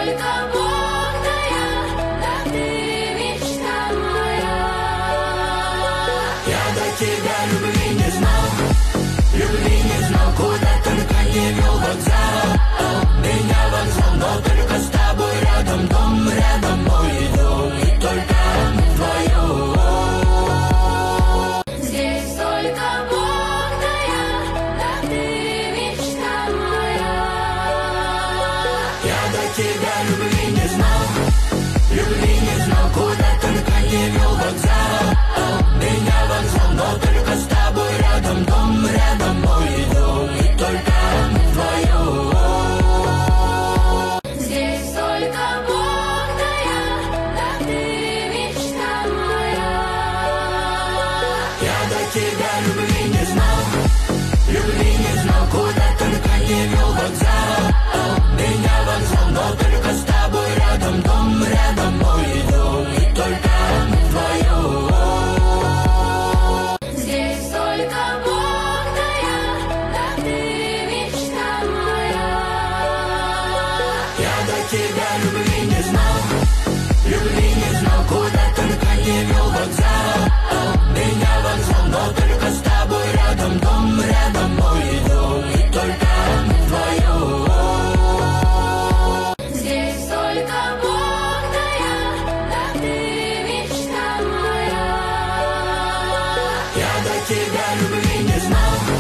только Бог, да я, да ты мечта моя. Я до тебя любви не знал, куда только не вел вокзал. Меня вокзал, но только с тобой рядом, дом рядом, мой дом, и только вдвоем. Здесь только Бог, да я, да ты мечта моя. Я до тебя любви не знал.